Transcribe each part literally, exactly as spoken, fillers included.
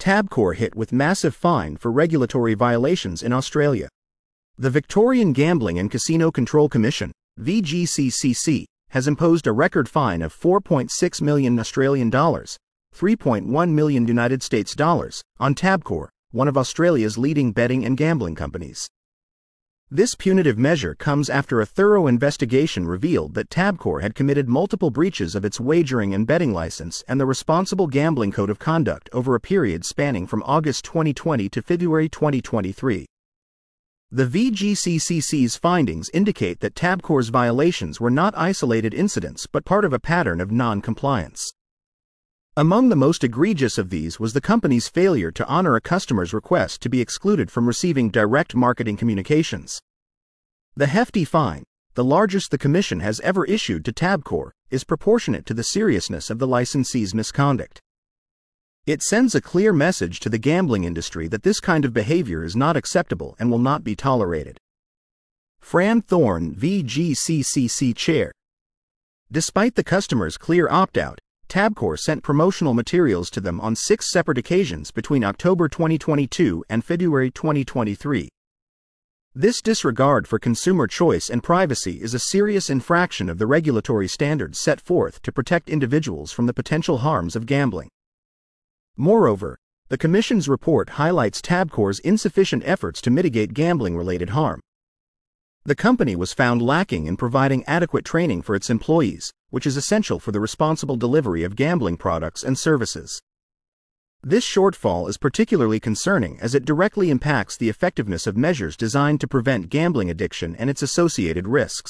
Tabcorp hit with massive fine for regulatory violations in Australia. The Victorian Gambling and Casino Control Commission, V G C C C, has imposed a record fine of four point six million Australian dollars, three point one million United States dollars, on Tabcorp, one of Australia's leading betting and gambling companies. This punitive measure comes after a thorough investigation revealed that Tabcorp had committed multiple breaches of its wagering and betting license and the Responsible Gambling Code of Conduct over a period spanning from August twenty twenty to February twenty twenty-three. The V G C C C's findings indicate that Tabcorp's violations were not isolated incidents but part of a pattern of non-compliance. Among the most egregious of these was the company's failure to honor a customer's request to be excluded from receiving direct marketing communications. The hefty fine, the largest the Commission has ever issued to Tabcorp, is proportionate to the seriousness of the licensee's misconduct. It sends a clear message to the gambling industry that this kind of behavior is not acceptable and will not be tolerated. Fran Thorne, V G C C C Chair. Despite the customer's clear opt-out, Tabcorp sent promotional materials to them on six separate occasions between October twenty twenty-two and February twenty twenty-three. This disregard for consumer choice and privacy is a serious infraction of the regulatory standards set forth to protect individuals from the potential harms of gambling. Moreover, the Commission's report highlights Tabcorp's insufficient efforts to mitigate gambling-related harm. The company was found lacking in providing adequate training for its employees, which is essential for the responsible delivery of gambling products and services. This shortfall is particularly concerning as it directly impacts the effectiveness of measures designed to prevent gambling addiction and its associated risks.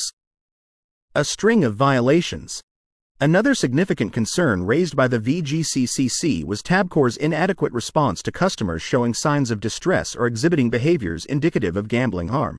A string of violations. Another significant concern raised by the V G C C C was Tabcorp's inadequate response to customers showing signs of distress or exhibiting behaviors indicative of gambling harm.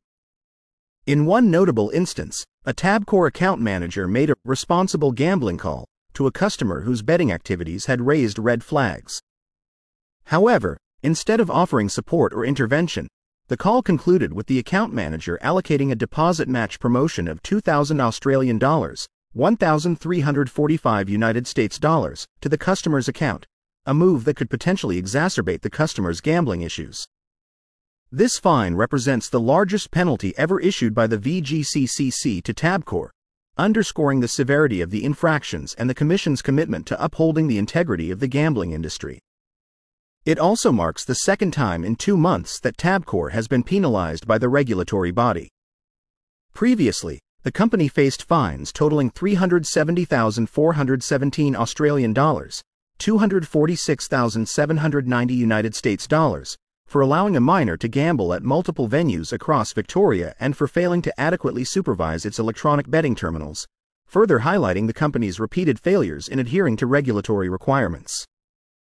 In one notable instance, a Tabcorp account manager made a responsible gambling call to a customer whose betting activities had raised red flags. However, instead of offering support or intervention, the call concluded with the account manager allocating a deposit match promotion of two thousand Australian dollars, one thousand three hundred forty-five United States dollars, to the customer's account, a move that could potentially exacerbate the customer's gambling issues. This fine represents the largest penalty ever issued by the V G C C C to Tabcorp, underscoring the severity of the infractions and the Commission's commitment to upholding the integrity of the gambling industry. It also marks the second time in two months that Tabcorp has been penalized by the regulatory body. Previously, the company faced fines totaling three hundred seventy thousand four hundred seventeen Australian dollars, two hundred forty-six thousand seven hundred ninety United States dollars, for allowing a minor to gamble at multiple venues across Victoria and for failing to adequately supervise its electronic betting terminals, further highlighting the company's repeated failures in adhering to regulatory requirements.